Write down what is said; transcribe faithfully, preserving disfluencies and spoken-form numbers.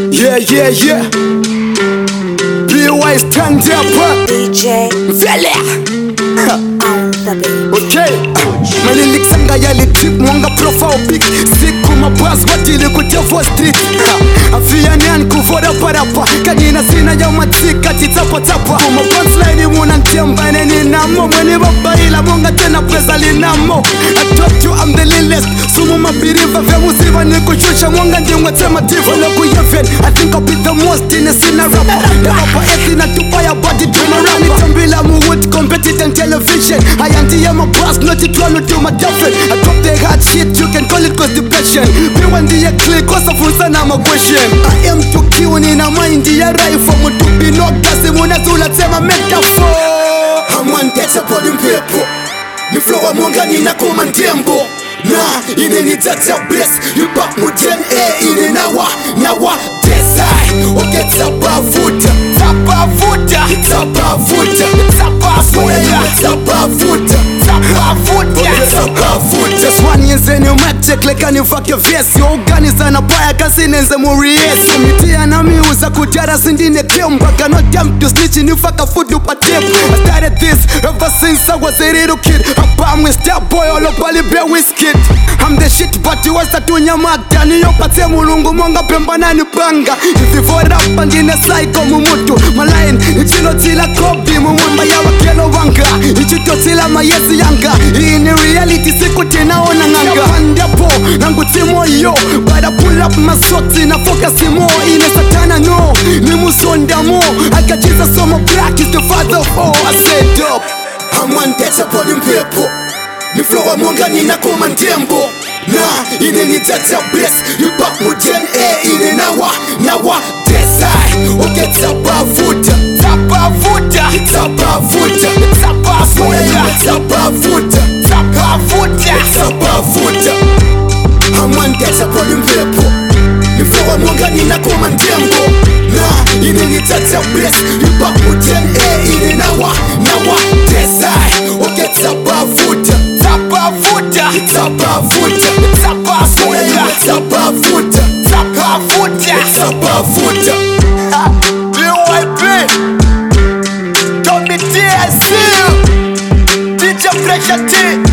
Yeah, yeah, yeah. Be wise, stand up. D J Vele. on the beat. Okay. Mani liksanga yali trip mwanga profile pic. Siku mabaz watili kutevo street. Afia nyan kuvora parapa. Kanina sina ya matika titapa tapa. Uma punchline muna ntiamba neni namo. Mweni babaila mwanga tena presa linamo. I told you I'm the lilest. Sumu mabiriva vya musiba nikushusha mwanga ndimwa tema diva. Wala kuyeven I think I'll be the most in a scene rapper. The rapper esi na tupaya body dream around. Nitambila muwood competitive television. I anti my boss not it one to my girlfriend. I drop the hard shit you can call it constipation. Be one day a click cause of fun I'm a question. I am to kill in a mind ya right for me to be knocked as the one azula tema metaphor. I'm one that's a body people. Ni flow mwanga nina kuma ndembo. Na ine ni tata bless you back muten eh ine nawa nawa desai okay tapa futa tapa futa tapa futa tapa futa tapa futa tapa futa tapa futa just one years in your magic like an fuck your face yo organize na baya kasi nenze muriesi mitia na miuza kujara sindine kemba mpaka damn to snitch ni fuck a food you patem I started this ever since I was a little kid I'm a star boy all up ali bear whiskey I'm the shit but you was that unyamata niyo pate mulungu mwanga pemba nani panga If for rap ngine psycho mumutu Malain ichino tila kobi mumwamba ya wakelo wanga Ichito tila mayezi yanga In reality siku tinaona nganga Yapandapo nangu timo yo But I pull up my socks na focus mo Ine satana no Ni musonda mo I got Jesus so my black is the father of all I said up I'm one that's a body people Ni flow mwanga nina kuma ndembo Na ine ni tata bless You back muten eh ine nawa nawa desai okay tapa futa tapa futa tapa futa tapa futa tapa futa tapa futa tapa futa I'm one that's a body people Ni flow mwanga nina kuma ndembo Na ine ni tata bless You back muten eh ine nawa nawa desai okay tapa futa tapa futa tapa futa tapa futa tapa futa tapa futa tapa futa B Y P Tommy T I C D J Pressure T